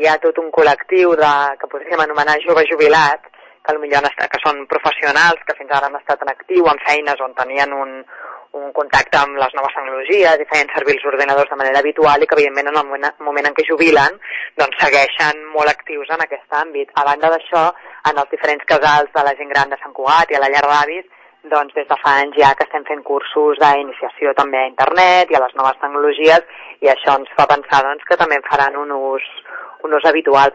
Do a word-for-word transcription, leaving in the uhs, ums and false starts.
hi ha tot un col·lectiu de, que podríem anomenar jove jubilat, que potser han estat, que són professionals, que fins ara han estat en actiu, en feines on tenien un, un contacte amb les noves tecnologies i feien servir els ordinadors de manera habitual i que, evidentment, en el moment, moment en què jubilen, doncs segueixen molt actius en aquest àmbit. A banda d'això, en els diferents casals de la gent gran de Sant Cugat i a la llar d'avis, doncs des de fa anys ja que estem fent cursos d'iniciació també a internet i a les noves tecnologies, i això ens fa pensar doncs, que també en faran un ús, un ús habitual.